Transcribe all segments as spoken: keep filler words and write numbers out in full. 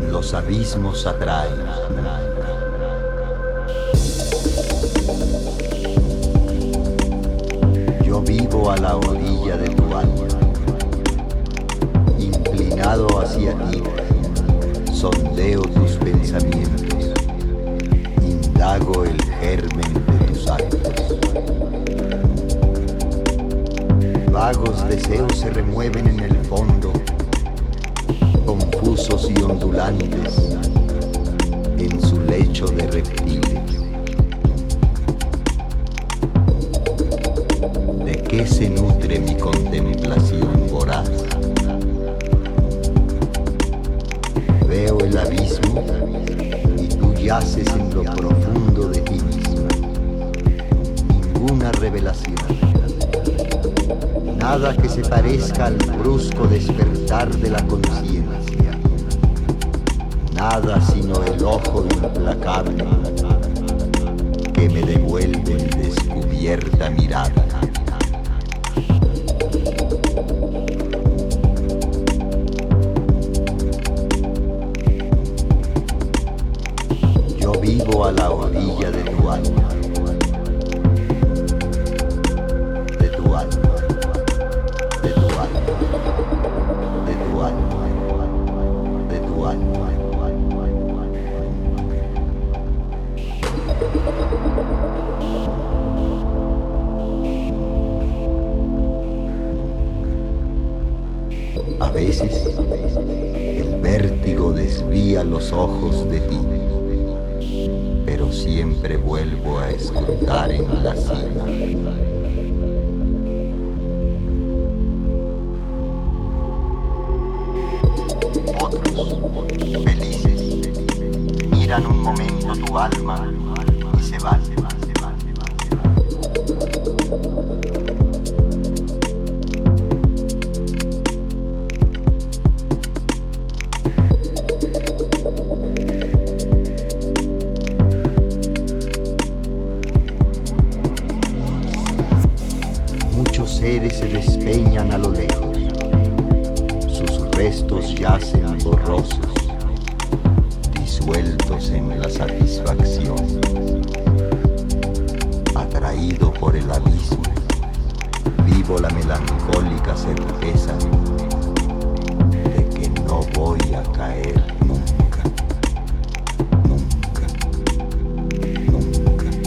Los abismos atraen. Yo vivo a la orilla de tu alma, inclinado hacia ti, sondeo tus pensamientos, indago el germen de tus actos. Vagos deseos se remueven en el fondo, confusos y ondulantes, en su lecho de reptiles. ¿De qué se nutre mi contemplación voraz? Veo el abismo y tú yaces en lo profundo de ti misma. Ninguna revelación. Nada que se parezca al brusco despertar de la conciencia. Nada sino el ojo implacable que me devuelve en descubierta mirada. Yo vivo a la orilla de tu alma, de tu alma, de tu alma, de tu alma, de tu alma. A veces, el vértigo desvía los ojos de ti, pero siempre vuelvo a escrutar en la cima. Otros, felices, miran un momento tu alma y se van, se van, se van, se van, se van. Muchos seres se despeñan a lo lejos, sus restos yacen borrosos, disueltos en la satisfacción. Atraído por el abismo, vivo la melancólica certeza de que no voy a caer nunca, nunca, nunca,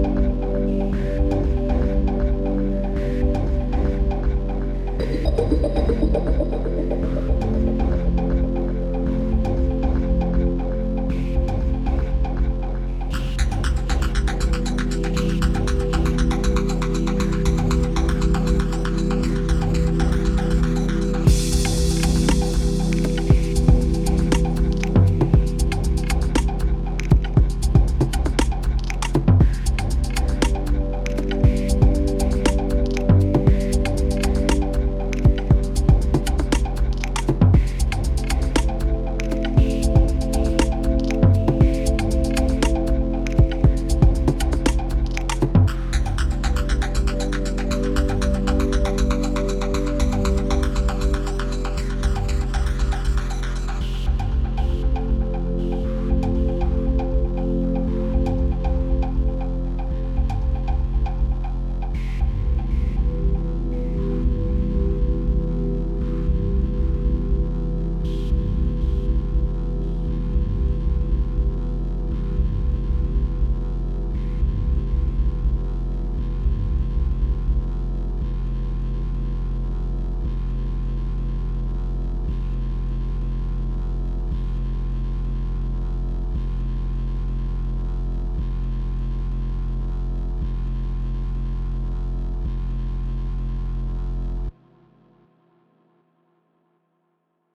nunca.